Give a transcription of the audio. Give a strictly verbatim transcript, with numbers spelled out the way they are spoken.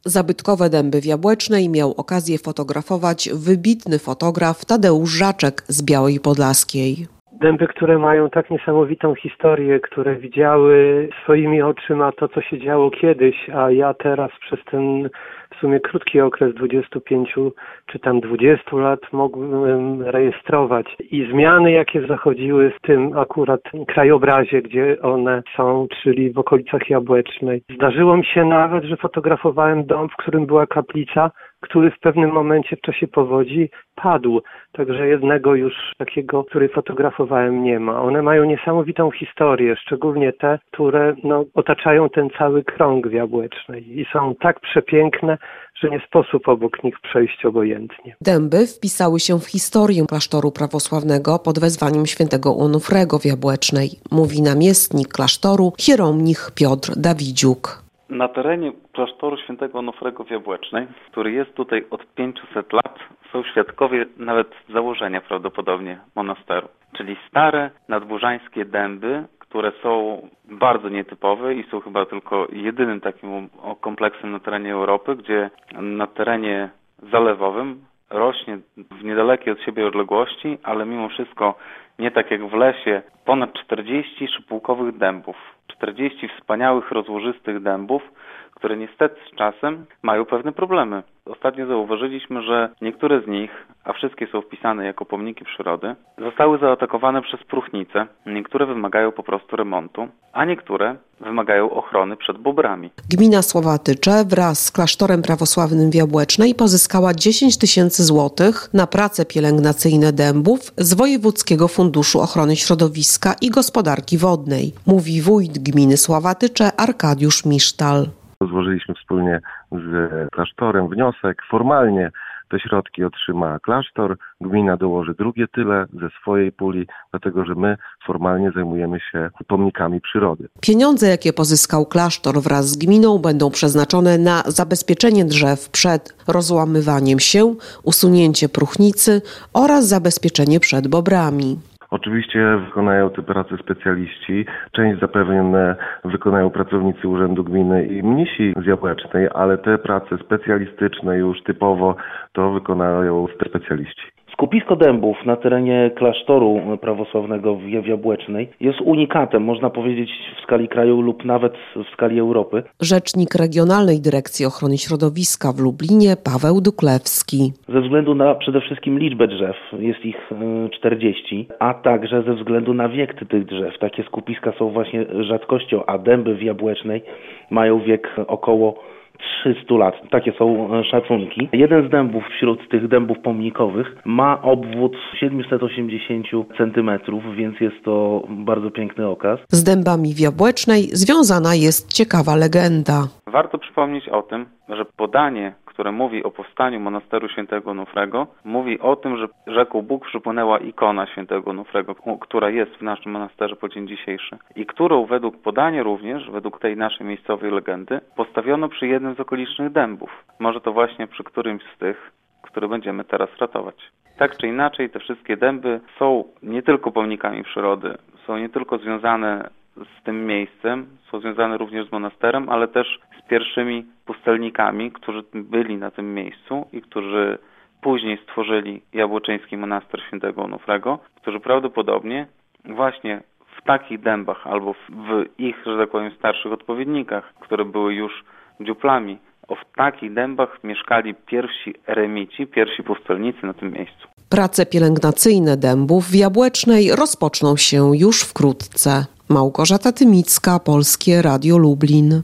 Zabytkowe dęby w Jabłecznej miał okazję fotografować wybitny fotograf Tadeusz Żaczek z Białej Podlaskiej. Dęby, które mają tak niesamowitą historię, które widziały swoimi oczyma to, co się działo kiedyś, a ja teraz przez ten w sumie krótki okres dwudziestu pięciu czy tam dwudziestu lat mogłem rejestrować i zmiany, jakie zachodziły w tym akurat krajobrazie, gdzie one są, czyli w okolicach Jabłecznej. Zdarzyło mi się nawet, że fotografowałem dom, w którym była kaplica, który w pewnym momencie w czasie powodzi padł. Także jednego już takiego, który fotografowałem, nie ma. One mają niesamowitą historię, szczególnie te, które no, otaczają ten cały krąg w Jabłecznej i są tak przepiękne, że nie sposób obok nich przejść obojętnie. Dęby wpisały się w historię klasztoru prawosławnego pod wezwaniem świętego Onufrego w Jabłecznej, mówi namiestnik klasztoru hieromnich Piotr Dawidziuk. Na terenie klasztoru świętego Onufrego w Jabłecznej, który jest tutaj od pięciuset lat, są świadkowie nawet założenia prawdopodobnie monasteru. Czyli stare, nadburzańskie dęby, które są bardzo nietypowe i są chyba tylko jedynym takim kompleksem na terenie Europy, gdzie na terenie zalewowym rośnie w niedalekiej od siebie odległości, ale mimo wszystko nie tak jak w lesie, ponad czterdzieści szypułkowych dębów. czterdzieści wspaniałych, rozłożystych dębów, które niestety z czasem mają pewne problemy. Ostatnio zauważyliśmy, że niektóre z nich, a wszystkie są wpisane jako pomniki przyrody, zostały zaatakowane przez próchnice. Niektóre wymagają po prostu remontu, a niektóre wymagają ochrony przed bobrami. Gmina Słowatycze wraz z klasztorem prawosławnym w Jabłecznej pozyskała dziesięć tysięcy złotych na prace pielęgnacyjne dębów z Wojewódzkiego Funduszu Ochrony Środowiska i Gospodarki Wodnej, mówi wójt gminy Słowatycze Arkadiusz Misztal. Złożyliśmy wspólnie z klasztorem wniosek. Formalnie te środki otrzyma klasztor, gmina dołoży drugie tyle ze swojej puli, dlatego że my formalnie zajmujemy się pomnikami przyrody. Pieniądze, jakie pozyskał klasztor wraz z gminą, będą przeznaczone na zabezpieczenie drzew przed rozłamywaniem się, usunięcie próchnicy oraz zabezpieczenie przed bobrami. Oczywiście wykonają te prace specjaliści, część zapewne wykonają pracownicy Urzędu Gminy i mnisi z Jabłecznej, ale te prace specjalistyczne już typowo to wykonają specjaliści. Skupisko dębów na terenie klasztoru prawosławnego w Jabłecznej jest unikatem, można powiedzieć, w skali kraju lub nawet w skali Europy. Rzecznik Regionalnej Dyrekcji Ochrony Środowiska w Lublinie Paweł Duklewski. Ze względu na przede wszystkim liczbę drzew, jest ich czterdzieści, a także ze względu na wiek tych drzew. Takie skupiska są właśnie rzadkością, a dęby w Jabłecznej mają wiek około trzystu lat. Takie są szacunki. Jeden z dębów wśród tych dębów pomnikowych ma obwód siedemset osiemdziesiąt centymetrów, więc jest to bardzo piękny okaz. Z dębami w Jabłecznej związana jest ciekawa legenda. Warto przypomnieć o tym, że podanie, które mówi o powstaniu monasteru świętego Onufrego, mówi o tym, że rzeką Bóg przypłynęła ikona świętego Onufrego, która jest w naszym monasterze po dzień dzisiejszy i którą według podania również, według tej naszej miejscowej legendy, postawiono przy jednym z okolicznych dębów. Może to właśnie przy którymś z tych, które będziemy teraz ratować. Tak czy inaczej, te wszystkie dęby są nie tylko pomnikami przyrody, są nie tylko związane z tym miejscem, są związane również z monasterem, ale też z pierwszymi pustelnikami, którzy byli na tym miejscu i którzy później stworzyli Jabłoczyński Monaster Świętego Onufrego, którzy prawdopodobnie właśnie w takich dębach albo w ich, że tak powiem, starszych odpowiednikach, które były już dziuplami, o w takich dębach mieszkali pierwsi eremici, pierwsi pustelnicy na tym miejscu. Prace pielęgnacyjne dębów w Jabłecznej rozpoczną się już wkrótce. Małgorzata Tymicka, Polskie Radio Lublin.